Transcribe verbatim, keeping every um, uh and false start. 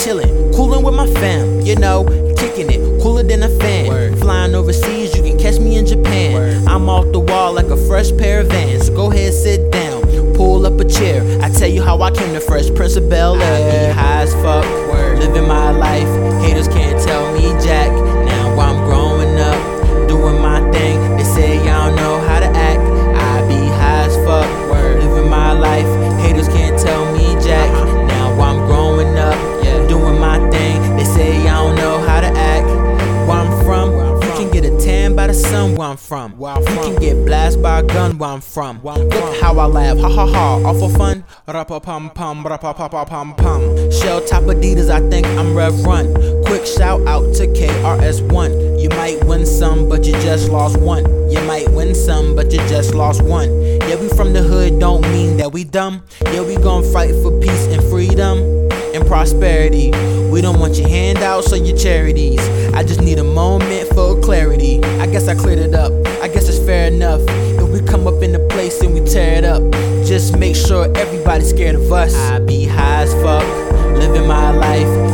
chillin', coolin' with my fam, you know, kicking it, cooler than a fan. Word. Flying overseas, you can catch me in Japan. Word. I'm off the wall like a fresh pair of Vans. So go ahead, sit down, pull up a chair. I tell you how I came to Fresh Prince of Bel Air. I be high as fuck, Word. Living my life. Haters can't tell me jack. Now I'm growing up, doing my thing. They say I don't know how to act. I be high as fuck, Word. Living my life. Haters can't tell me jack. Now I'm growing up, yeah, doing my thing. They say I don't know how to act. Where I'm from, you can get a tan by the sun. Where I'm from, you can get blasted by a gun. Where I'm from, look how I laugh, ha ha ha, all for fun. Rapa pum pum, rapa pum pum pum. Shell top Adidas, I think I'm Rev Run. Quick shout out to K R S One. You might win some, but you just lost one. You might win some, but you just lost one. Yeah, we from the hood, don't mean that we dumb. Yeah, we gon' fight for peace and freedom and prosperity. We don't want your handouts or your charities. I just need a moment for clarity. I guess I cleared it up, I guess it's fair enough. If we come up in the place and we tear it up, just make sure everybody's scared of us. I be high as fuck, living my life.